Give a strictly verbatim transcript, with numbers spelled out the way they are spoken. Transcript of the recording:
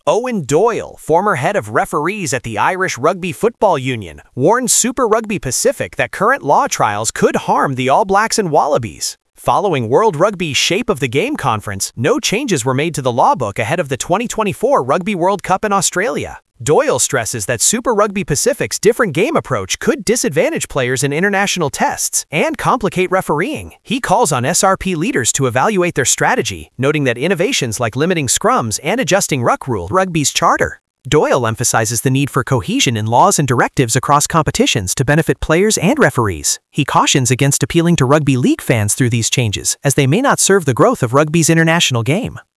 Owen Doyle, former head of referees at the Irish Rugby Football Union, warned Super Rugby Pacific that current law trials could harm the All Blacks and Wallabies. Following World Rugby's Shape of the Game conference, no changes were made to the law book ahead of the twenty twenty-four Rugby World Cup in Australia. Doyle stresses that Super Rugby Pacific's different game approach could disadvantage players in international tests and complicate refereeing. He calls on S R P leaders to evaluate their strategy, noting that innovations like limiting scrums and adjusting ruck rule rugby's charter. Doyle emphasizes the need for cohesion in laws and directives across competitions to benefit players and referees. He cautions against appealing to rugby league fans through these changes, as they may not serve the growth of rugby's international game.